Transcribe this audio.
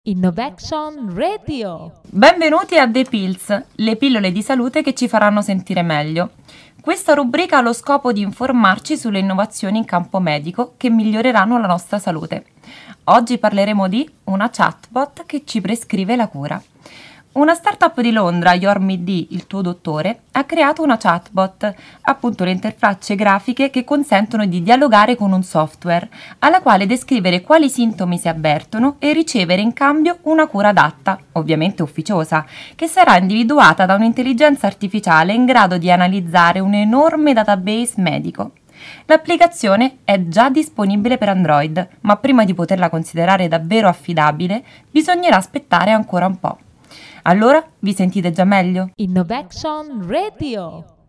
Innovation Radio. Benvenuti a The Pills, le pillole di salute che ci faranno sentire meglio. Questa rubrica ha lo scopo di informarci sulle innovazioni in campo medico che miglioreranno la nostra salute. Oggi parleremo di una chatbot che ci prescrive la cura. Una startup di Londra, YourMD, il tuo dottore, ha creato una chatbot, appunto le interfacce grafiche che consentono di dialogare con un software, alla quale descrivere quali sintomi si avvertono e ricevere in cambio una cura adatta, ovviamente ufficiosa, che sarà individuata da un'intelligenza artificiale in grado di analizzare un enorme database medico. L'applicazione è già disponibile per Android, ma prima di poterla considerare davvero affidabile, bisognerà aspettare ancora un po'. Allora, vi sentite già meglio? Innovation Radio.